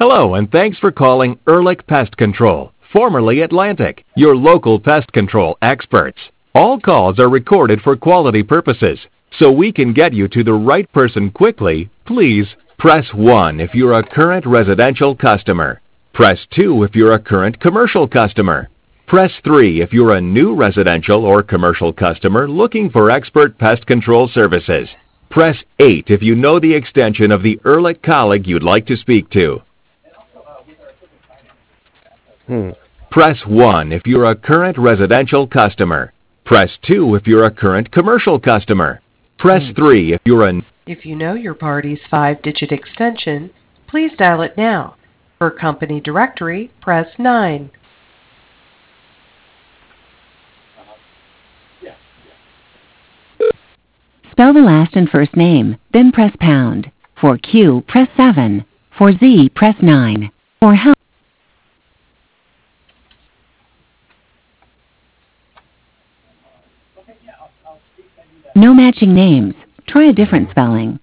Hello, and thanks for calling Ehrlich Pest Control, formerly Atlantic, your local pest control experts. All calls are recorded for quality purposes. So we can get you to the right person quickly, please press 1 if you're a current residential customer. Press 2 if you're a current commercial customer. Press 3 if you're a new residential or commercial customer looking for expert pest control services. Press 8 if you know the extension of the Ehrlich colleague you'd like to speak to. Press 1 if you're a current residential customer. Press 2 if you're a current commercial customer. Press 3 if you're a... If you know your party's 5-digit extension, please dial it now. For company directory, press 9. Spell the last and first name, then press pound. For Q, press 7. For Z, press 9. For help... No matching names. Try a different spelling.